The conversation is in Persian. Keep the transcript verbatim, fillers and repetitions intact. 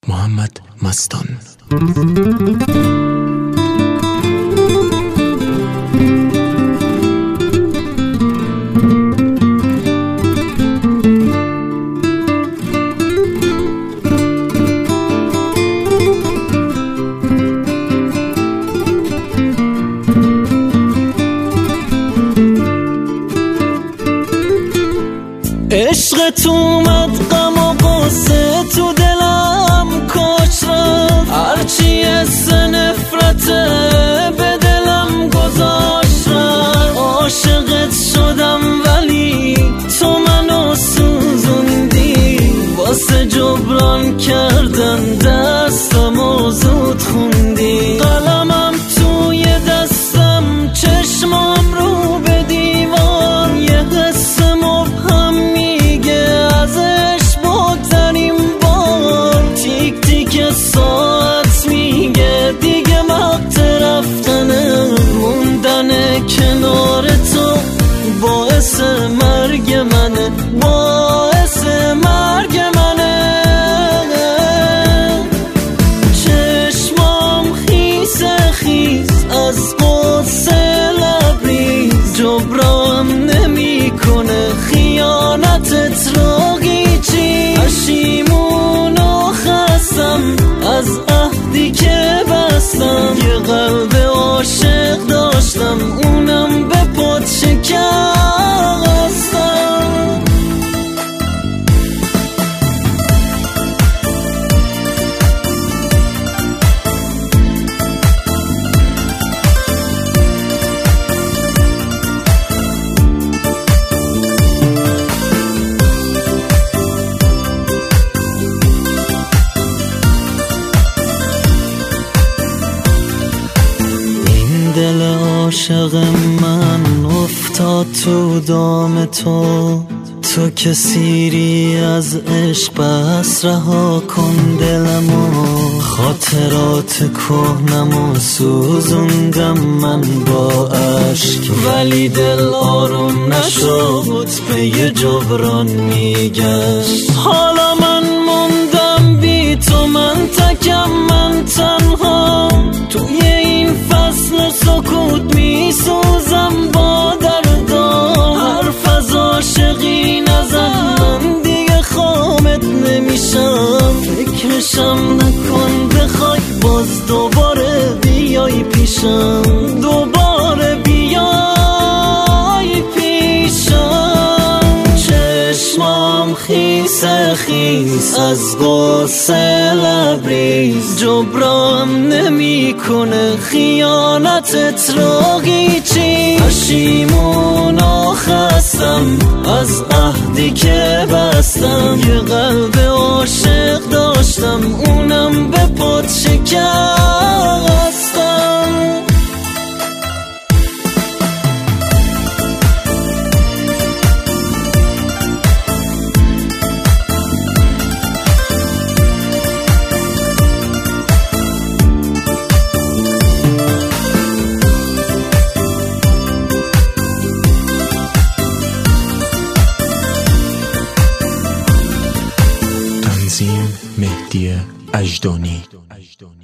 محمد مستان. عشقت اومد غم و غصه تو دلم کاش رفت، هرچی از نفرت به دلم گذاشت رفت. عاشقت شدم ولی تو منو سوزوندی، واسه جبران کردن دستم و زود خوندی. قلمم توی دستم، چشمم رو به دیوار، یه حس مبهم میگه ازش بگذریم بار. تیک تیک ساعت میگه دیگه وقت رفتنه، موندن کنار تو باعث مرگ منه، باعث مرگ منه. چشمام خیس خیس از قصه لبریز، جبران نمی کنه خیانتت رو گیچی. پشیمون و خستم از عهدی که بستم، یه قلب عاشق داشتم اونم به پات شکستم. دل عاشق من افتاد تو دام تو، تو که سیری از عشق بس رها کن دلمو. خاطرات کهنمو سوزوندم من با عشق، ولی دل آروم نشد به یه جبران میگشت. حالا من موندم بی تو، من تکم من تنها، توی این فصل سکوت می سوزم با دردام. حرف از عاشقی نزن، من دیگه خامت نمیشم. فکرشم نکن بخوای باز دوباره بیای پیشم، دوباره بیای پیشم. چشمام خیس خیس از قصه لبریز، جبران نمی کنه خیانتت رو گیچی. پشیمون و خستم از عهدی که بستم، یه قلب عاشق داشتم اونم به پات شکستم. تنظیم مهدی اژدانی.